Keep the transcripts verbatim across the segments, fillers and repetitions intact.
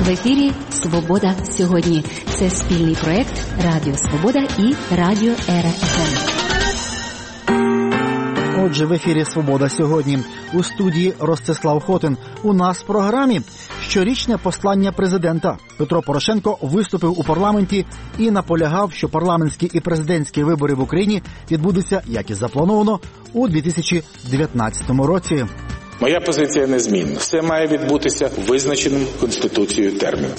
В ефірі «Свобода сьогодні». Це спільний проект Радіо Свобода і Радіо Ера еф ем. Отже, в ефірі «Свобода сьогодні». У студії Ростислав Хотин. У нас в програмі щорічне послання президента. Петро Порошенко виступив у парламенті і наполягав, що парламентські і президентські вибори в Україні відбудуться, як і заплановано, у дві тисячі дев'ятнадцятому році. Моя позиція незмінна. Все має відбутися визначеним Конституцією терміном.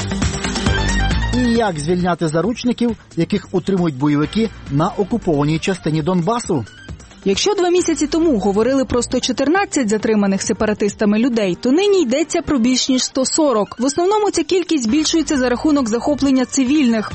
І як звільняти заручників, яких утримують бойовики на окупованій частині Донбасу? Якщо два місяці тому говорили про сто чотирнадцять затриманих сепаратистами людей, то нині йдеться про більш ніж сто сорок. В основному ця кількість збільшується за рахунок захоплення цивільних.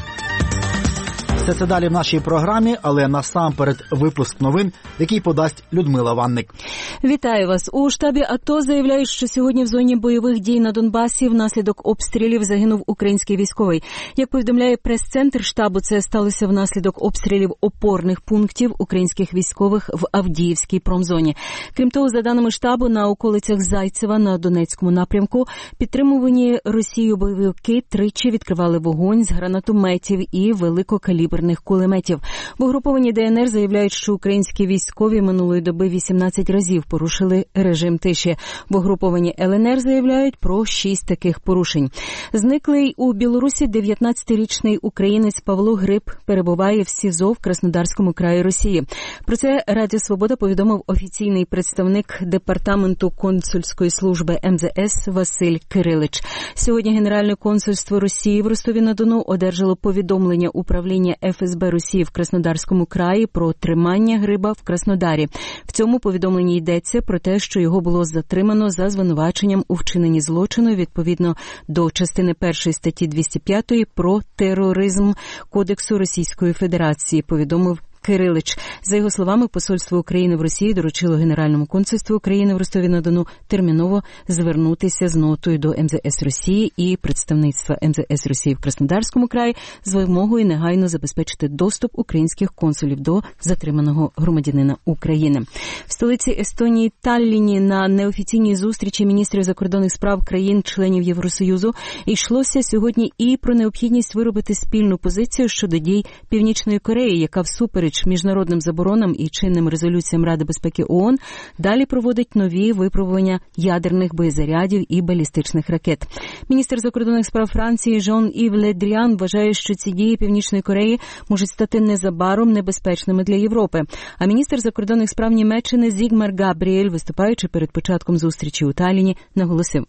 Все це далі в нашій програмі, але насамперед випуск новин, який подасть Людмила Ванник. Вітаю вас. У штабі АТО заявляють, що сьогодні в зоні бойових дій на Донбасі внаслідок обстрілів загинув український військовий. Як повідомляє прес-центр штабу, це сталося внаслідок обстрілів опорних пунктів українських військових в Авдіївській промзоні. Крім того, за даними штабу, на околицях Зайцева на Донецькому напрямку підтримувані Росією бойовики тричі відкривали вогонь з гранатометів і великокаліберних кулеметів. В угрупованні ДНР заявляють, що українські військові минулої доби вісімнадцять разів порушили режим тиші. В угрупованні ЛНР заявляють про шість таких порушень. Зниклий у Білорусі дев'ятнадцятирічний українець Павло Гриб перебуває в СІЗО в Краснодарському краї Росії. Про це Радіо Свобода повідомив офіційний представник Департаменту консульської служби ем зе ес Василь Кирилич. Сьогодні Генеральне консульство Росії в Ростові-на-Дону одержало повідомлення управління еф ес бе Росії в Краснодарському краї про тримання Гриба в Краснодарі. В цьому повідомленні йдеться про те, що його було затримано за звинуваченням у вчиненні злочину відповідно до частини першої статті двісті п'ятої про тероризм Кодексу Російської Федерації, повідомив Кирилич. За його словами, посольство України в Росії доручило Генеральному консульству України в Ростові-на-Дону терміново звернутися з нотою до ем зе ес Росії і представництва ем зе ес Росії в Краснодарському краї з вимогою негайно забезпечити доступ українських консулів до затриманого громадянина України. В столиці Естонії Талліні на неофіційній зустрічі міністрів закордонних справ країн-членів Євросоюзу йшлося сьогодні і про необхідність виробити спільну позицію щодо дій Північної Кореї, яка всупереч міжнародним заборонам і чинним резолюціям Ради безпеки ООН далі проводить нові випробування ядерних боєзарядів і балістичних ракет. Міністр закордонних справ Франції Жан-Ів Ле Дріан вважає, що ці дії Північної Кореї можуть стати незабаром небезпечними для Європи. А міністр закордонних справ Німеччини Зігмар Габріель, виступаючи перед початком зустрічі у Талліні, наголосив: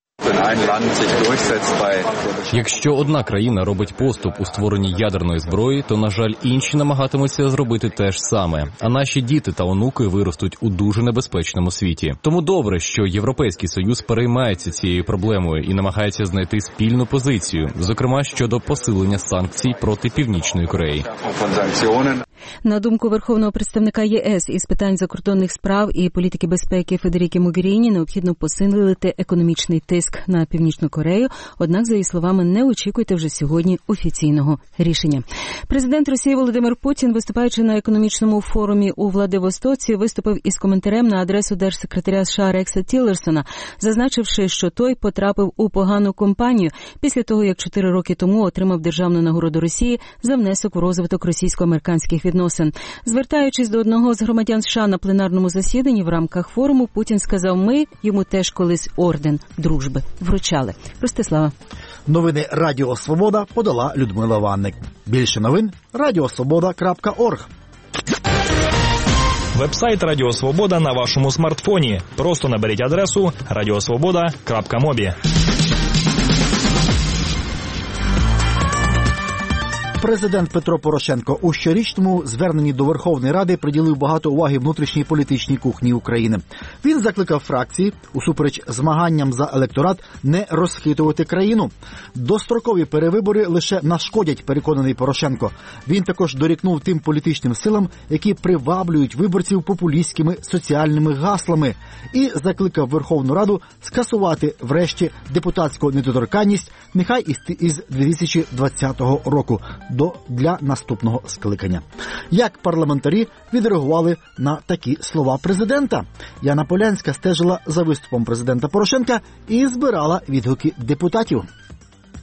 Якщо одна країна робить поступ у створенні ядерної зброї, то, на жаль, інші намагатимуться зробити те ж саме. А наші діти та онуки виростуть у дуже небезпечному світі. Тому добре, що Європейський Союз переймається цією проблемою і намагається знайти спільну позицію, зокрема щодо посилення санкцій проти Північної Кореї. На думку Верховного представника ЄС із питань закордонних справ і політики безпеки Федеріки Могеріні, необхідно посилити економічний тиск на Північну Корею, однак, за її словами, не очікуйте вже сьогодні офіційного рішення. Президент Росії Володимир Путін, виступаючи на економічному форумі у Владивостоці, виступив із коментарем на адресу держсекретаря США Рекса Тіллерсона, зазначивши, що той потрапив у погану компанію після того, як чотири роки тому отримав державну нагороду Росії за внесок в розвиток російсько-американських відносин. Звертаючись до одного з громадян США на пленарному засіданні в рамках форуму, Путін сказав: «Ми йому теж колись орден дружби вручали». Ростислава. Новини Радіо Свобода подала Людмила Ванник. Більше новин – радіосвобода крапка орг. Веб-сайт Радіо Свобода на вашому смартфоні. Просто наберіть адресу радіосвобода крапка мобі. Президент Петро Порошенко у щорічному зверненні до Верховної Ради приділив багато уваги внутрішній політичній кухні України. Він закликав фракції, усупереч змаганням за електорат, не розхитувати країну. Дострокові перевибори лише нашкодять, переконаний Порошенко. Він також дорікнув тим політичним силам, які приваблюють виборців популістськими соціальними гаслами, і закликав Верховну Раду скасувати врешті депутатську недоторканність, нехай із дві тисячі двадцятого року. До, для наступного скликання. Як парламентарі відреагували на такі слова президента? Яна Полянська стежила за виступом президента Порошенка і збирала відгуки депутатів.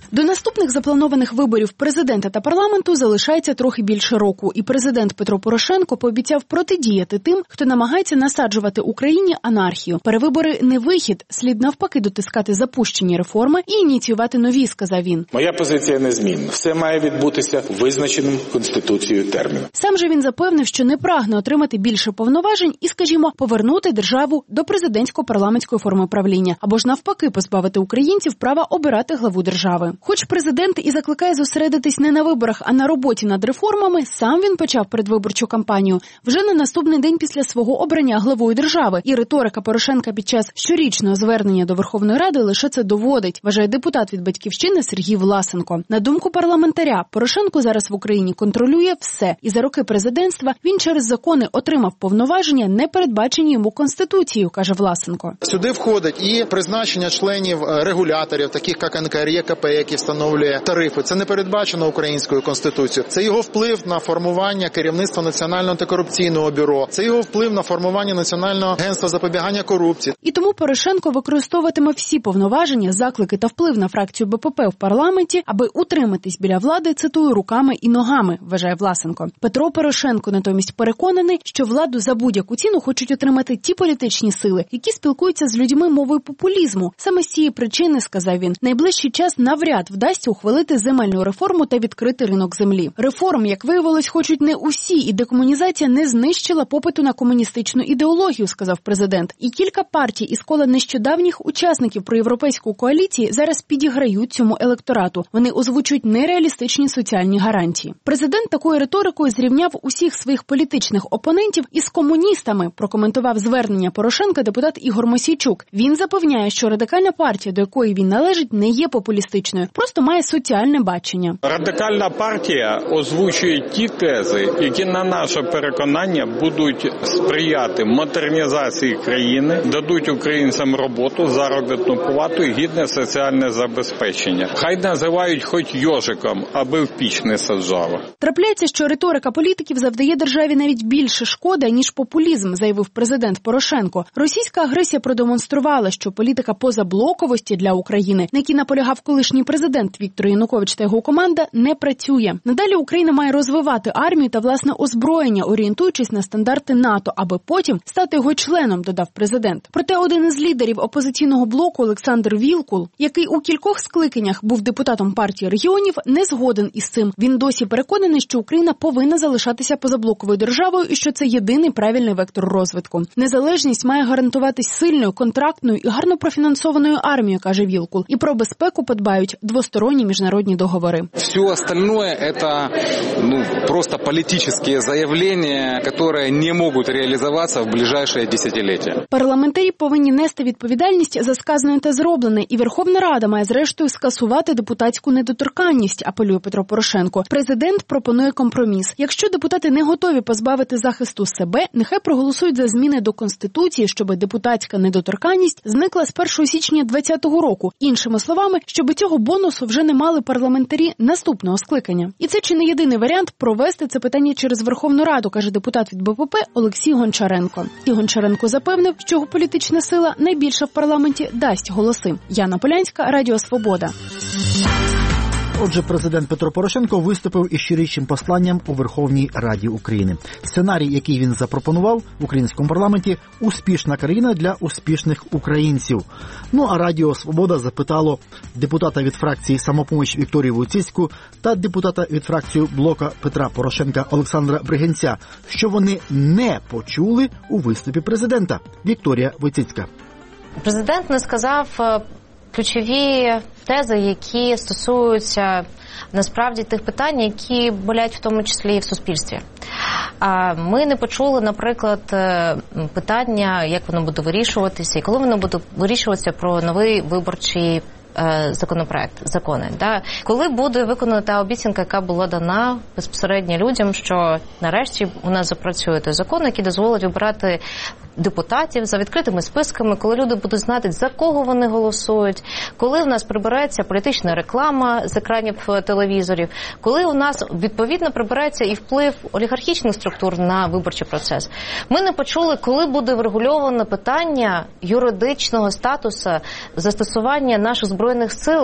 До наступних запланованих виборів президента та парламенту залишається трохи більше року, і президент Петро Порошенко пообіцяв протидіяти тим, хто намагається насаджувати Україні анархію. Перевибори не вихід, слід навпаки дотискати запущені реформи і ініціювати нові, сказав він. Моя позиція незмінна. Все має відбутися визначеним Конституцією терміном. Сам же він запевнив, що не прагне отримати більше повноважень і, скажімо, повернути державу до президентсько-парламентської форми правління, або ж навпаки позбавити українців права обирати главу держави. Хоч президент і закликає зосередитись не на виборах, а на роботі над реформами, сам він почав передвиборчу кампанію вже на наступний день після свого обрання главою держави. І риторика Порошенка під час щорічного звернення до Верховної Ради лише це доводить, вважає депутат від «Батьківщини» Сергій Власенко. На думку парламентаря, Порошенко зараз в Україні контролює все. І за роки президентства він через закони отримав повноваження, не передбачені йому Конституцією, каже Власенко. Сюди входить і призначення членів регуляторів, таких як ен ка ер, є ка пе, який встановлює тарифи. Це не передбачено українською Конституцією. Це його вплив на формування керівництва Національного антикорупційного бюро. Це його вплив на формування Національного агентства запобігання корупції. І тому Порошенко використовуватиме всі повноваження, заклики та вплив на фракцію Бе Пе Пе в парламенті, аби утриматись біля влади, цитую, руками і ногами, вважає Власенко. Петро Порошенко натомість переконаний, що владу за будь-яку ціну хочуть отримати ті політичні сили, які спілкуються з людьми мовою популізму. Саме з цієї причини, сказав він, найближчий час навряд вдасться ухвалити земельну реформу та відкрити ринок землі. Реформ, як виявилось, хочуть не усі, і декомунізація не знищила попиту на комуністичну ідеологію, сказав президент. І кілька партій із кола нещодавніх учасників проєвропейської коаліції зараз підіграють цьому електорату. Вони озвучують нереалістичні соціальні гарантії. Президент такою риторикою зрівняв усіх своїх політичних опонентів із комуністами, прокоментував звернення Порошенка депутат Ігор Мосійчук. Він запевняє, що радикальна партія, до якої він належить, не є популістичною, просто має соціальне бачення. Радикальна партія озвучує ті тези, які, на наше переконання, будуть сприяти модернізації країни, дадуть українцям роботу, заробітну плату і гідне соціальне забезпечення. Хай називають хоч йожиком, аби в піч не саджало. Трапляється, що риторика політиків завдає державі навіть більше шкоди, ніж популізм, заявив президент Порошенко. Російська агресія продемонструвала, що політика позаблоковості для України, на якій наполягав колишній президент Віктор Янукович та його команда, не працює. Надалі Україна має розвивати армію та власне озброєння, орієнтуючись на стандарти НАТО, аби потім стати його членом, додав президент. Проте один із лідерів опозиційного блоку Олександр Вілкул, який у кількох скликаннях був депутатом партії регіонів, не згоден із цим. Він досі переконаний, що Україна повинна залишатися позаблоковою державою і що це єдиний правильний вектор розвитку. Незалежність має гарантуватись сильною, контрактною і гарно профінансованою армією, каже Вілкул. І про безпеку подбають двосторонні міжнародні договори. Все остальное это ну, просто политические заявления, которые не можуть реалізуватися в ближайшее десятиліття. Парламентарі повинні нести відповідальність за сказане та зроблене, і Верховна Рада має зрештою скасувати депутатську недоторканність, апелює Петро Порошенко. Президент пропонує компроміс. Якщо депутати не готові позбавити захисту себе, нехай проголосують за зміни до Конституції, щоб депутатська недоторканність зникла з першого січня двадцятого року. Іншими словами, щоб цього бонусу вже не мали парламентарі наступного скликання. І це чи не єдиний варіант провести це питання через Верховну Раду, каже депутат від Бе Пе Пе Олексій Гончаренко. І Гончаренко запевнив, що його політична сила найбільша в парламенті дасть голоси. Яна Полянська, Радіо Свобода. Отже, президент Петро Порошенко виступив із щорічним посланням у Верховній Раді України. Сценарій, який він запропонував в українському парламенті – успішна країна для успішних українців. Ну а Радіо Свобода запитало депутата від фракції «Самопоміч» Вікторію Войціцьку та депутата від фракції Блока Петра Порошенка Олександра Бригинця, що вони не почули у виступі президента. Вікторія Войціцька. Президент не сказав ключові тези, які стосуються насправді тих питань, які болять в тому числі і в суспільстві. Ми не почули, наприклад, питання, як воно буде вирішуватися, і коли воно буде вирішуватися про новий виборчий законопроект, закони. Да? Коли буде виконана та обіцянка, яка була дана безпосередньо людям, що нарешті у нас запрацює той закон, який дозволить обирати депутатів за відкритими списками, коли люди будуть знати, за кого вони голосують, коли у нас прибирається політична реклама з екранів телевізорів, коли у нас відповідно прибирається і вплив олігархічних структур на виборчий процес. Ми не почули, коли буде врегульовано питання юридичного статусу застосування наших збройних сил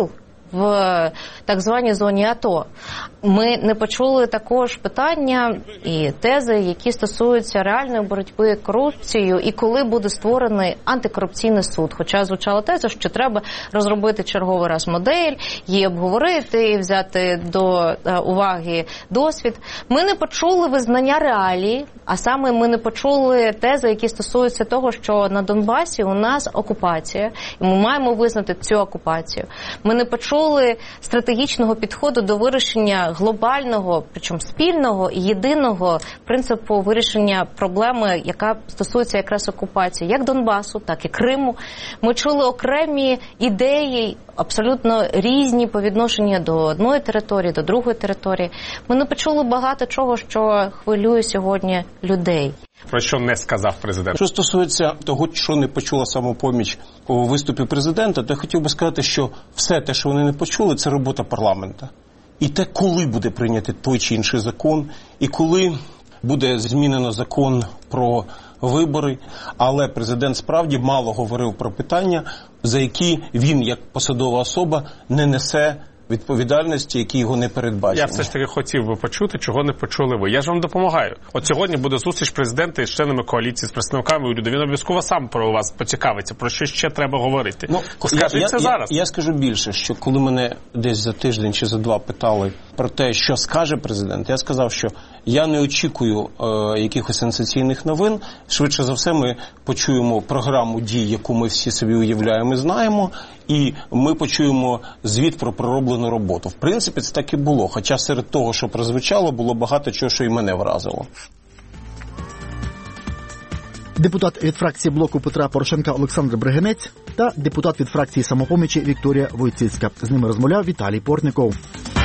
в так званій зоні АТО. Ми не почули також питання і тези, які стосуються реальної боротьби з корупцією і коли буде створений антикорупційний суд. Хоча звучала теза, що треба розробити черговий раз модель, її обговорити і взяти до уваги досвід. Ми не почули визнання реалій, а саме ми не почули тези, які стосуються того, що на Донбасі у нас окупація, і ми маємо визнати цю окупацію. Ми не почули стратегічного підходу до вирішення глобального, причому спільного і єдиного принципу вирішення проблеми, яка стосується якраз окупації, як Донбасу, так і Криму. Ми чули окремі ідеї, абсолютно різні по відношенню до одної території, до другої території. Ми не почули багато чого, що хвилює сьогодні людей. Про що не сказав президент? Що стосується того, що не почула Самопоміч у виступі президента, то я хотів би сказати, що все те, що вони не почули, це робота парламенту. І те, коли буде прийнятий той чи інший закон, і коли буде змінено закон про вибори, але президент справді мало говорив про питання, за які він, як посадова особа, не несе відповідальності, які його не передбачені. Я все ж таки хотів би почути, чого не почули ви. Я ж вам допомагаю. От сьогодні буде зустріч президента із членами коаліції, з представниками уряду. Він обов'язково сам про вас поцікавиться, про що ще треба говорити. Ну, скажіть я, це я, зараз. Я, я скажу більше, що коли мене десь за тиждень чи за два питали про те, що скаже президент, я сказав, що я не очікую е, якихось сенсаційних новин. Швидше за все ми почуємо програму дій, яку ми всі собі уявляємо і знаємо, і ми почуємо звіт про пророблену роботу. В принципі, це так і було, хоча серед того, що прозвучало, було багато чого, що і мене вразило. Депутат від фракції блоку Петра Порошенка Олександр Бригинець та депутат від фракції Самопомічі Вікторія Войціцька. З ними розмовляв Віталій Портников.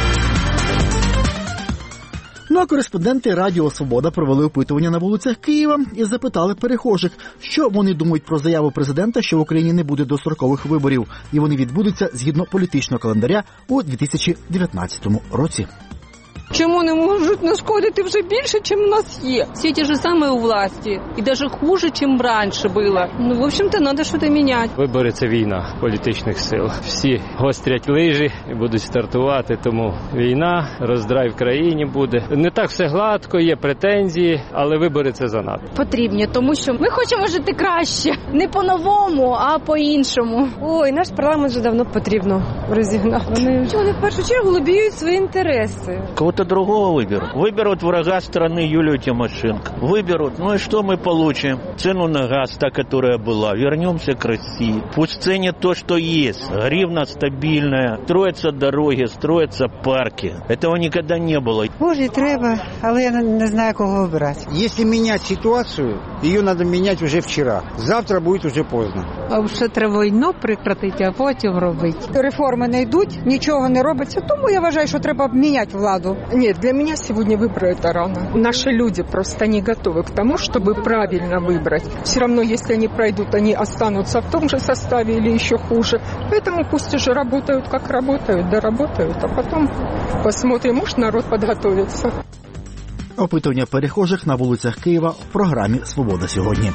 Ну а кореспонденти Радіо Свобода провели опитування на вулицях Києва і запитали перехожих, що вони думають про заяву президента, що в Україні не буде дострокових виборів, і вони відбудуться згідно політичного календаря у дві тисячі дев'ятнадцятому році. Чому не можуть нашкодити вже більше, ніж у нас є? Всі ті ж самі у власті. І навіть хуже, ніж раніше було. Ну, в общем-то, треба щось міняти. Вибори – це війна політичних сил. Всі гострять лижі і будуть стартувати, тому війна, роздрай в країні буде. Не так все гладко, є претензії, але вибори – це занадто. Потрібні, тому що ми хочемо жити краще. Не по-новому, а по-іншому. Ой, наш парламент вже давно потрібно розігнати. Вони, вони в першу чергу лобіюють свої інтереси. Кого-то другого выберут. Выберут врага страны Юлию Тимошенко. Выберут. Ну и что мы получим? Цену на газ, та, которая была. Вернемся к России. Пусть ценят то, что есть. Гривна стабильная. Строятся дороги, строятся парки. Этого никогда не было. Може, треба, але я не знаю, кого вибирати. Если менять ситуацию, ее надо менять уже вчера. Завтра будет уже поздно. А вже треба війну прекратити, а потім робити. Реформи не йдуть, нічого не робиться, тому я вважаю, що треба міняти владу. Нет, для меня сегодня выборы это рано. Наши люди просто не готовы к тому, чтобы правильно выбрать. Все равно, если они пройдут, они останутся в том же составе или еще хуже. Поэтому пусть уже работают, как работают, доработают, а потом посмотрим, может народ подготовится. Опитування перехожих на вулицях Києва в програмі «Свобода сьогодні».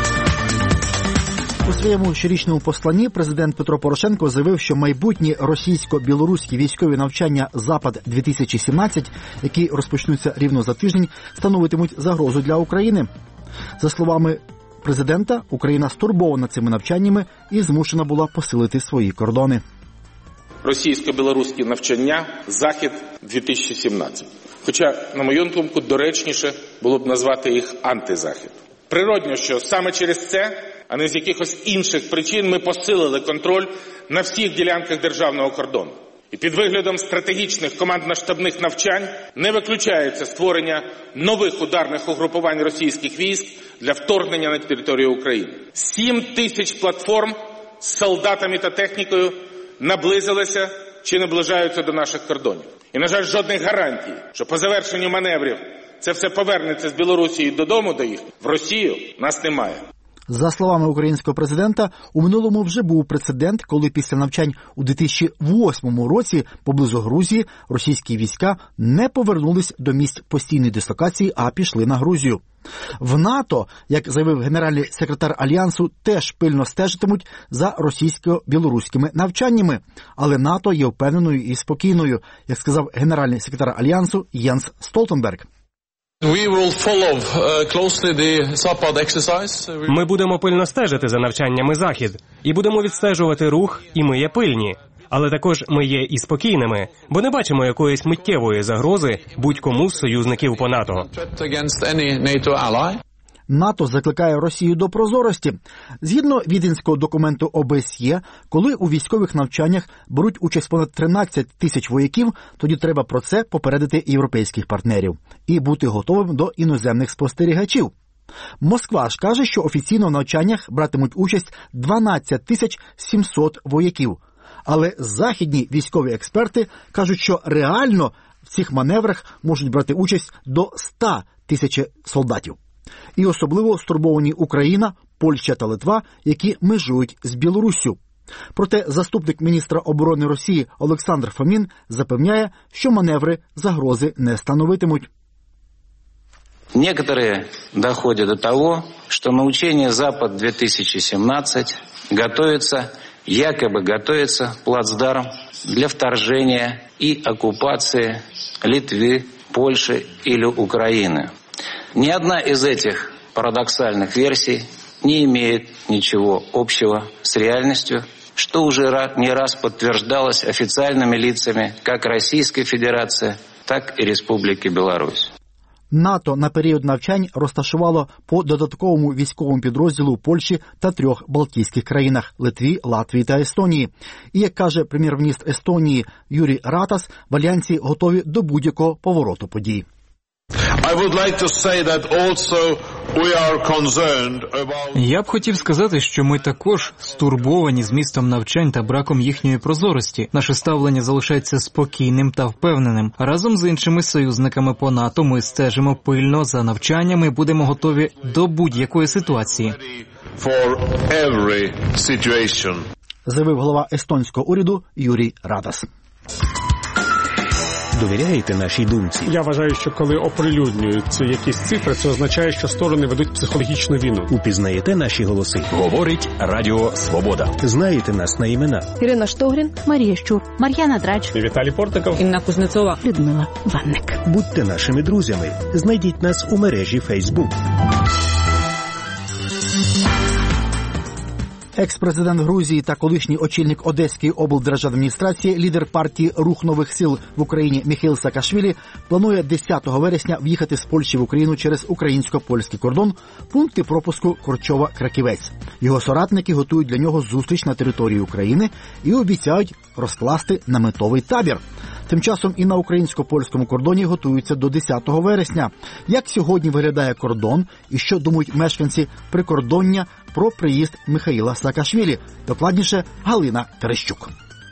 У своєму щорічному посланні президент Петро Порошенко заявив, що майбутні російсько-білоруські військові навчання «Запад-дві тисячі сімнадцять», які розпочнуться рівно за тиждень, становитимуть загрозу для України. За словами президента, Україна стурбована цими навчаннями і змушена була посилити свої кордони. Російсько-білоруські навчання «Захід-дві тисячі сімнадцять». Хоча, на мою думку, доречніше було б назвати їх «антизахід». Природно, що саме через це, а не з якихось інших причин, ми посилили контроль на всіх ділянках державного кордону. І під виглядом стратегічних командно-штабних навчань не виключається створення нових ударних угрупувань російських військ для вторгнення на територію України. Сім тисяч платформ з солдатами та технікою наблизилися чи наближаються до наших кордонів. І, на жаль, жодних гарантій, що по завершенню маневрів це все повернеться з Білорусі додому до їх, в Росію, нас немає. За словами українського президента, у минулому вже був прецедент, коли після навчань у дві тисячі восьмому році поблизу Грузії російські війська не повернулись до місць постійної дислокації, а пішли на Грузію. В НАТО, як заявив генеральний секретар Альянсу, теж пильно стежитимуть за російсько-білоруськими навчаннями. Але НАТО є впевненою і спокійною, як сказав генеральний секретар Альянсу Єнс Столтенберг. Ми будемо пильно стежити за навчаннями Захід. І будемо відстежувати рух, і ми є пильні. Але також ми є і спокійними, бо не бачимо якоїсь миттєвої загрози будь-кому з союзників по НАТО. НАТО закликає Росію до прозорості. Згідно віденського документу О Б С Є, коли у військових навчаннях беруть участь понад тринадцять тисяч вояків, тоді треба про це попередити європейських партнерів і бути готовим до іноземних спостерігачів. Москва ж каже, що офіційно в навчаннях братимуть участь дванадцять тисяч сімсот вояків. Але західні військові експерти кажуть, що реально в цих маневрах можуть брати участь до ста тисяч солдатів. І особливо стурбовані Україна, Польща та Литва, які межують з Білоруссю. Проте заступник міністра оборони Росії Олександр Фомін запевняє, що маневри загрози не становитимуть. Некоторые доходят до того, что на учение «Запад-две тысячи семнадцать» готовится, якобы готовится плацдарм для вторжения и оккупации Литвы, Польши или Украины. Ни одна из этих парадоксальных версий не имеет ничего общего с реальностью, что уже не раз подтверждалось официальными лицами как Российской Федерации, так и Республики Беларусь. НАТО на період навчань розташувало по додатковому військовому підрозділу у Польщі та трьох Балтійських країнах – Литві, Латвії та Естонії. І, як каже прем'єр-міністр Естонії Юрі Ратас, в Альянсі готові до будь-якого повороту подій. Я б хотів сказати, що ми також стурбовані змістом навчань та браком їхньої прозорості. Наше ставлення залишається спокійним та впевненим. Разом з іншими союзниками по НАТО ми стежимо пильно за навчаннями і будемо готові до будь-якої ситуації. Заявив голова естонського уряду Юрій Ратас. Довіряєте нашій думці? Я вважаю, що коли оприлюднюються якісь цифри, це означає, що сторони ведуть психологічну війну. Упізнаєте наші голоси? Говорить Радіо Свобода. Знаєте нас на імена? Ірина Штогрін, Марія Щур, Мар'яна Драч, Віталій Портников, Інна Кузнецова, Людмила Ванник. Будьте нашими друзями. Знайдіть нас у мережі Фейсбук. Екс-президент Грузії та колишній очільник Одеської облдержадміністрації, лідер партії «Рух нових сил» в Україні Міхеїл Саакашвілі планує десятого вересня в'їхати з Польщі в Україну через українсько-польський кордон, пункти пропуску Корчова-Краківець. Його соратники готують для нього зустріч на території України і обіцяють розкласти наметовий табір. Тим часом і на українсько-польському кордоні готуються до десятого вересня. Як сьогодні виглядає кордон і що думають мешканці прикордоння про приїзд Міхеїла Саакашвілі? Докладніше Галина Терещук.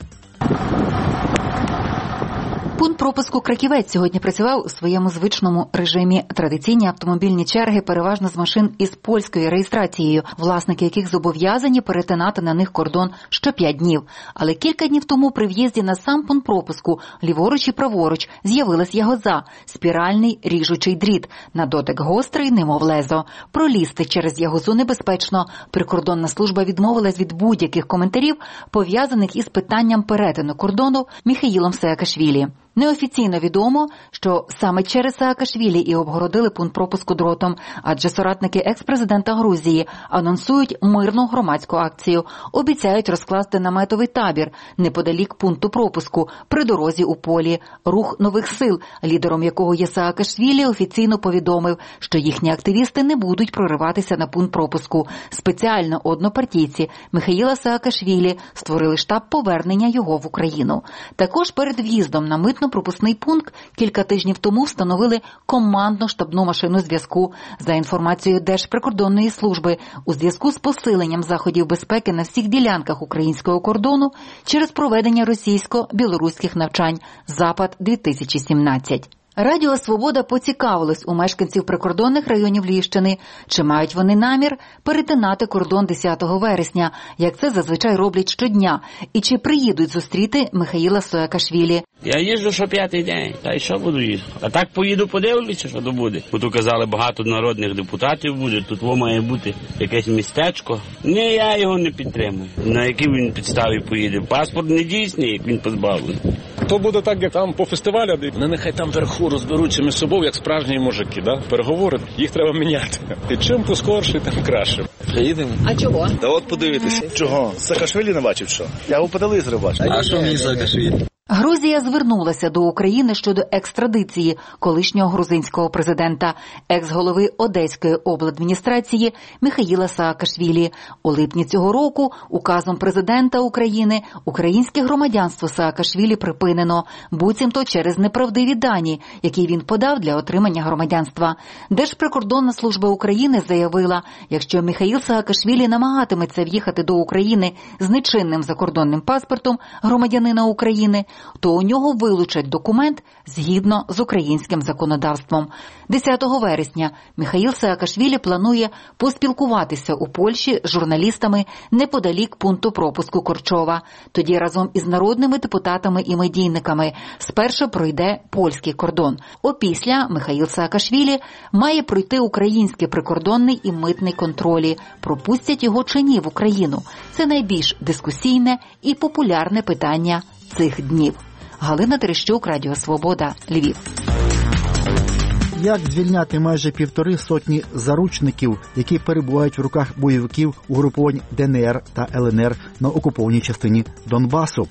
Пункт пропуску «Краківець» сьогодні працював у своєму звичному режимі. Традиційні автомобільні черги переважно з машин із польською реєстрацією, власники яких зобов'язані перетинати на них кордон що п'ять днів. Але кілька днів тому при в'їзді на сам пункт пропуску ліворуч і праворуч з'явилась ягоза – спіральний ріжучий дріт. На дотик гострий, немов лезо. Пролізти через ягозу небезпечно. Прикордонна служба відмовилась від будь-яких коментарів, пов'язаних із питанням перетину кордону Міхеїлом Саакашвілі. Неофіційно відомо, що саме через Саакашвілі і обгородили пункт пропуску дротом, адже соратники екс-президента Грузії анонсують мирну громадську акцію, обіцяють розкласти наметовий табір неподалік пункту пропуску при дорозі у полі. Рух нових сил, лідером якого є Саакашвілі, офіційно повідомив, що їхні активісти не будуть прориватися на пункт пропуску. Спеціально однопартійці Міхеїла Саакашвілі створили штаб повернення його в Україну. Також перед в'їздом на митну пропускний пункт кілька тижнів тому встановили командну штабну машину зв'язку. За інформацією Держприкордонної служби, у зв'язку з посиленням заходів безпеки на всіх ділянках українського кордону через проведення російсько-білоруських навчань «Запад-дві тисячі сімнадцять». Радіо «Свобода» поцікавилось у мешканців прикордонних районів Львівщини, чи мають вони намір перетинати кордон десятого вересня, як це зазвичай роблять щодня, і чи приїдуть зустріти Михаїла Саакашвілі. Я їжджу що п'ятий день, та й що буду їздити? А так поїду, подивлюся, що то буде. Бо тут казали, багато народних депутатів буде, тут во має бути якесь містечко. Ні, я його не підтримую. На якій він підставі поїде? Паспорт не дійсний, як він позбавлений. То буде так, як там по фестивалю, вони нехай там вверху розберуться між собою, як справжні мужики, да? Переговори, їх треба міняти. І чим поскорше, тим краще. Їдемо. А чого? Та от подивитися. Чого? Саакашвілі не бачив, що? Я його по телевізору бачив. А що мені Саакашвілі? Грузія звернулася до України щодо екстрадиції колишнього грузинського президента, екс-голови Одеської обладміністрації Михаїла Саакашвілі. У липні цього року указом президента України українське громадянство Саакашвілі припинено, буцімто через неправдиві дані, які він подав для отримання громадянства. Держприкордонна служба України заявила, якщо Михаїл Саакашвілі намагатиметься в'їхати до України з нечинним закордонним паспортом громадянина України, то у нього вилучать документ згідно з українським законодавством. десятого вересня Михаїл Саакашвілі планує поспілкуватися у Польщі з журналістами неподалік пункту пропуску Корчова. Тоді разом із народними депутатами і медійниками спершу пройде польський кордон. Опісля Михаїл Саакашвілі має пройти український прикордонний і митний контролі. Пропустять його чи ні в Україну? Це найбільш дискусійне і популярне питання цих днів. Галина Терещук, Радіо Свобода, Львів. Як звільняти майже півтори сотні заручників, які перебувають в руках бойовиків угруповань ДНР та ЛНР на окупованій частині Донбасу?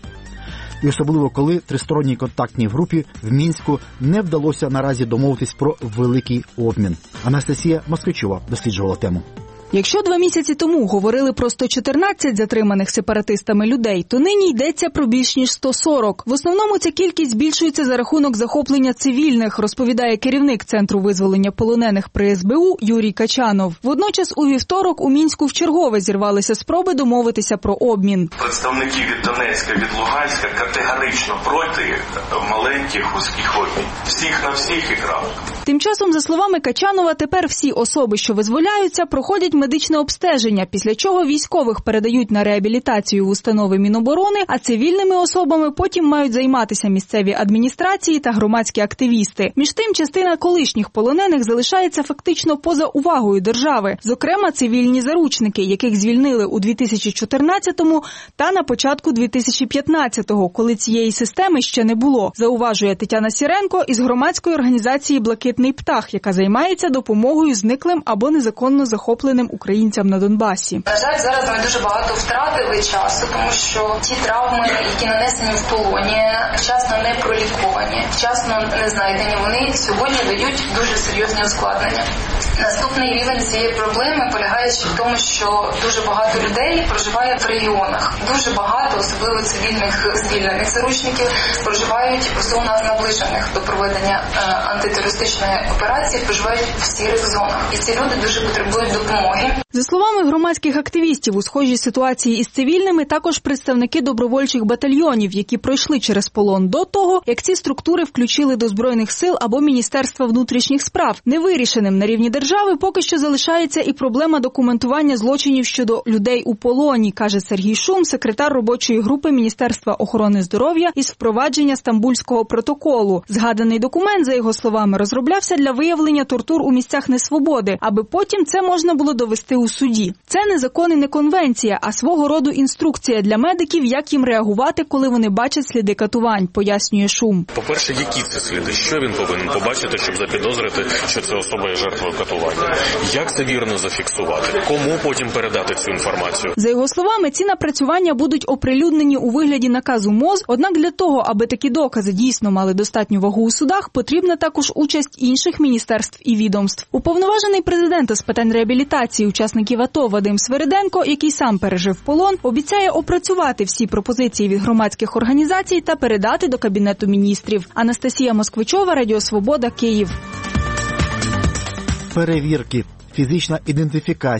І особливо, коли тристоронній контактній групі в Мінську не вдалося наразі домовитись про великий обмін. Анастасія Москвичова досліджувала тему. Якщо два місяці тому говорили про сто чотирнадцять затриманих сепаратистами людей, то нині йдеться про більш ніж сто сорок. В основному ця кількість збільшується за рахунок захоплення цивільних, розповідає керівник Центру визволення полонених при ес бе у Юрій Качанов. Водночас у вівторок у Мінську вчергове зірвалися спроби домовитися про обмін. Представники від Донецька, від Луганська категорично проти маленьких вузьких обмін. Всіх на всіх і крапка. Тим часом, за словами Качанова, тепер всі особи, що визволяються, проходять медичне обстеження, після чого військових передають на реабілітацію в установи Міноборони, а цивільними особами потім мають займатися місцеві адміністрації та громадські активісти. Між тим, частина колишніх полонених залишається фактично поза увагою держави. Зокрема, цивільні заручники, яких звільнили у дві тисячі чотирнадцятому та на початку дві тисячі п'ятнадцятого, коли цієї системи ще не було, зауважує Тетяна Сіренко із громадської організації «Блакитний птах», яка займається допомогою зниклим або незаконно захопленим українцям на Донбасі. На жаль, зараз ми дуже багато втратили часу, тому що ті травми, які нанесені в полоні, вчасно не проліковані, вчасно не знайдені, вони сьогодні дають дуже серйозні ускладнення. Наступний рівень цієї проблеми полягає ще в тому, що дуже багато людей проживає в регіонах. Дуже багато, особливо цивільних звільнених заручників, проживають в зонах наближених до проведення е, антитерористичної операції, проживають в сірих зонах. І ці люди дуже потребують допомоги. За словами громадських активістів, у схожій ситуації із цивільними також представники добровольчих батальйонів, які пройшли через полон до того, як ці структури включили до Збройних сил або Міністерства внутрішніх справ. Невирішеним на рівні держави поки що залишається і проблема документування злочинів щодо людей у полоні, каже Сергій Шум, секретар робочої групи Міністерства охорони здоров'я із впровадження Стамбульського протоколу. Згаданий документ, за його словами, розроблявся для виявлення тортур у місцях несвободи, аби потім це можна було довести у суді. Це не закон і не конвенція, а свого роду інструкція для медиків, як їм реагувати, коли вони бачать сліди катувань, пояснює Шум. По-перше, які це сліди? Що він повинен побачити, щоб запідозрити, що ця особа є жертвою катування? Як це вірно зафіксувати? Кому потім передати цю інформацію? За його словами, ці напрацювання будуть оприлюднені у вигляді наказу МОЗ, однак для того, аби такі докази дійсно мали достатню вагу у судах, потрібна також участь інших міністерств і відомств. Уповноважений президента з питань реабілітації учасників АТО Вадим Свириденко, який сам пережив полон, обіцяє опрацювати всі пропозиції від громадських організацій та передати до Кабінету міністрів. Анастасія Москвичова, Радіо Свобода, Київ. Перевірки, фізична ідентифікація,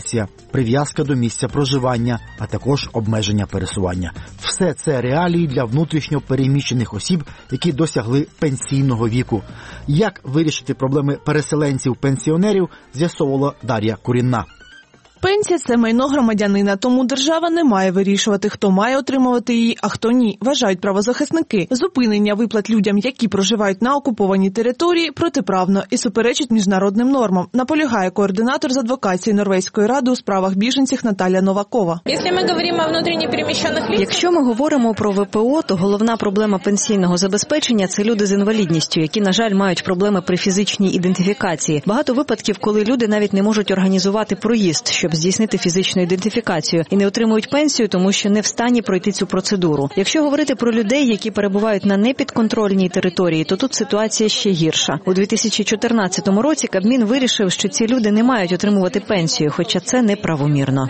прив'язка до місця проживання, а також обмеження пересування. Все це реалії для внутрішньо переміщених осіб, які досягли пенсійного віку. Як вирішити проблеми переселенців-пенсіонерів, з'ясовувала Дар'я Курінна. Пенсія – це майно громадянина, тому держава не має вирішувати, хто має отримувати її, а хто ні, вважають правозахисники. Зупинення виплат людям, які проживають на окупованій території, протиправно і суперечить міжнародним нормам, наполягає координатор з адвокації Норвезької ради у справах біженців Наталя Новакова. Якщо ми говоримо про ве пе о, то головна проблема пенсійного забезпечення – це люди з інвалідністю, які, на жаль, мають проблеми при фізичній ідентифікації. Багато випадків, коли люди навіть не можуть організувати проїзд, щоб здійснити фізичну ідентифікацію, і не отримують пенсію, тому що не в стані пройти цю процедуру. Якщо говорити про людей, які перебувають на непідконтрольній території, то тут ситуація ще гірша. У дві тисячі чотирнадцятому році Кабмін вирішив, що ці люди не мають отримувати пенсію, хоча це неправомірно.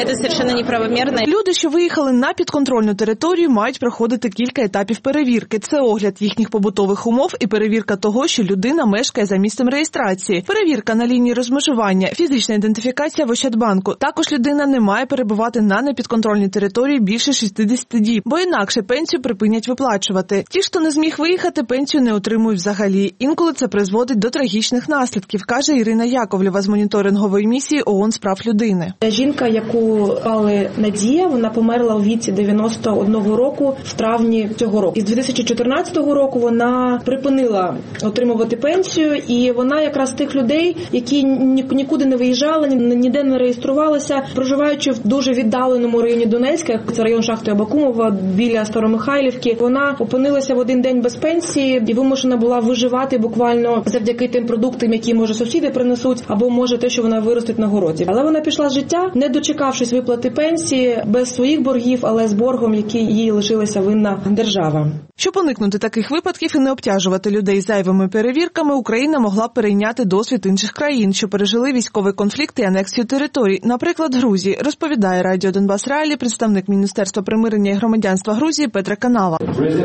Люди, що виїхали на підконтрольну територію, мають проходити кілька етапів перевірки. Це огляд їхніх побутових умов і перевірка того, що людина мешкає за місцем реєстрації. Перевірка на лінії розмежування, фізична ідентифікація в Ощадбанку. Також людина не має перебувати на непідконтрольній території більше шістдесят діб, бо інакше пенсію припинять виплачувати. Ті, хто не зміг виїхати, пенсію не отримують взагалі. Інколи це призводить до трагічних наслідків, каже Ірина Яковлєва з моніторингової місії ООН з прав людини. Жінка, яку звали Надія, вона померла у віці дев'яносто одного року в травні цього року. Із дві тисячі чотирнадцятого року вона припинила отримувати пенсію, і вона якраз тих людей, які нікуди не виїжджали, ніде не реєструвалися, проживаючи в дуже віддаленому районі Донецька, це район шахти Абакумова, біля Старомихайлівки, вона опинилася в один день без пенсії і вимушена була виживати буквально завдяки тим продуктам, які, може, сусіди принесуть, або, може, те, що вона виростить на городі. Але вона пішла з життя, не дочекавшись виплати пенсії, без своїх боргів, але з боргом, який їй лишилася винна держава. Щоб уникнути таких випадків і не обтяжувати людей зайвими перевірками, Україна могла б перейняти досвід інших країн, що пережили військовий конфлікт і анексію територій, наприклад, Грузії, розповідає Радіо Донбас Реалі представник Міністерства примирення і громадянства Грузії Петра Канава.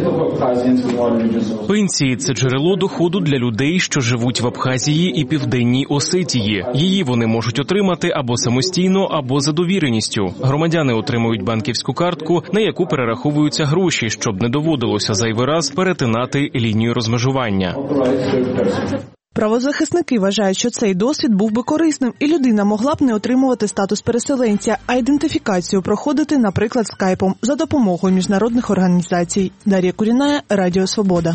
Пенсії – це джерело доходу для людей, що живуть в Абхазії і Південній Осетії. Її вони можуть отримати або самостійно, або за довіреністю. Громадяни отримують банківську картку, на яку перераховуються гроші, щоб не доводилося зайвий раз перетинати лінію розмежування. Правозахисники вважають, що цей досвід був би корисним, і людина могла б не отримувати статус переселенця, а ідентифікацію проходити, наприклад, скайпом, за допомогою міжнародних організацій. Дар'я Курінна, Радіо Свобода.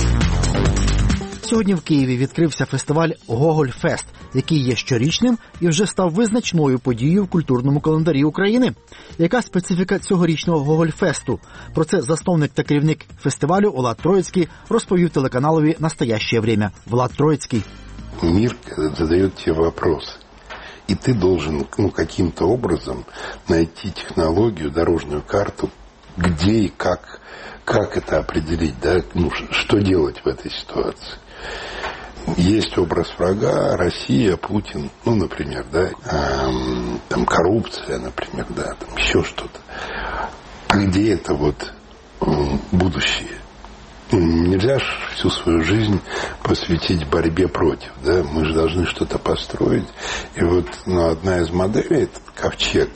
Сьогодні в Києві відкрився фестиваль «Гоголь-фест», який є щорічним і вже став визначною подією в культурному календарі України. Яка специфіка цьогорічного «Гоголь-фесту»? Про це засновник та керівник фестивалю Влад Троїцький розповів телеканалові «Настоящее время». Влад Троїцький. Мир задает тебе вопросы. И ты должен, ну, каким-то образом найти технологию, дорожную карту, где и как, как это определить, да, ну, что делать в этой ситуации. Есть образ врага, Россия, Путин, ну, например, да, эм, там коррупция, например, да, там еще что-то. А где это вот эм, будущее? Нельзя же всю свою жизнь посвятить борьбе против, да, мы же должны что-то построить. И вот, ну, одна из моделей – это ковчег.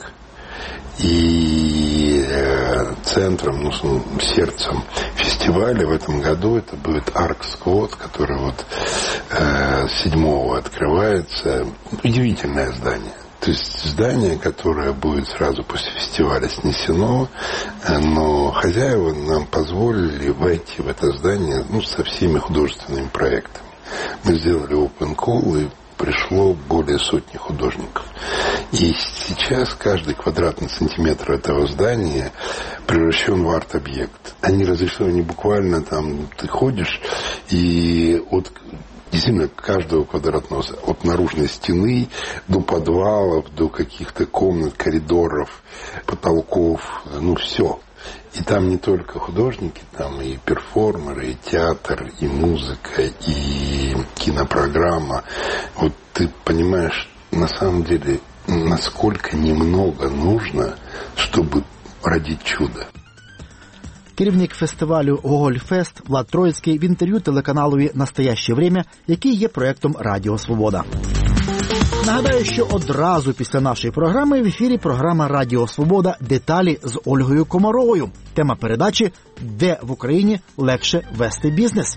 И э, центром, ну, сердцем фестиваля в этом году это будет Арк-Сквот, который вот э, седьмого открывается. Удивительное здание. То есть здание, которое будет сразу после фестиваля снесено, но хозяева нам позволили войти в это здание, ну, со всеми художественными проектами. Мы сделали open call, и пришло более сотни художников. И сейчас каждый квадратный сантиметр этого здания превращен в арт-объект. Они разрешены не буквально, там, ты ходишь, и от действительно каждого квадратного, от наружной стены до подвалов, до каких-то комнат, коридоров, потолков, ну, все. И там не только художники, там и перформеры, и театр, и музыка, и кинопрограмма. Вот ты понимаешь, на самом деле, насколько немного нужно, чтобы родить чудо. Керівник фестивалю «Гоголь-фест» Влад Троїцький в інтерв'ю телеканалові «Настояще время», який є проєктом Радіо Свобода. Нагадаю, що одразу після нашої програми в ефірі програма «Радіо Свобода. Деталі» з Ольгою Комаровою. Тема передачі «Де в Україні легше вести бізнес?».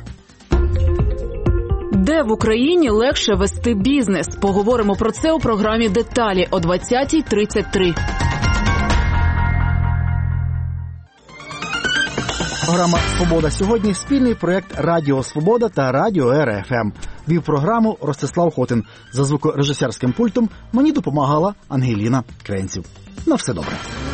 Де в Україні легше вести бізнес? Поговоримо про це у програмі «Деталі» о двадцятій тридцять три. Програма «Свобода сьогодні» – спільний проєкт «Радіо Свобода» та «Радіо Р Ф М». Вів програму Ростислав Хотин. За звукорежисерським пультом мені допомагала Ангеліна Кренців. На все добре.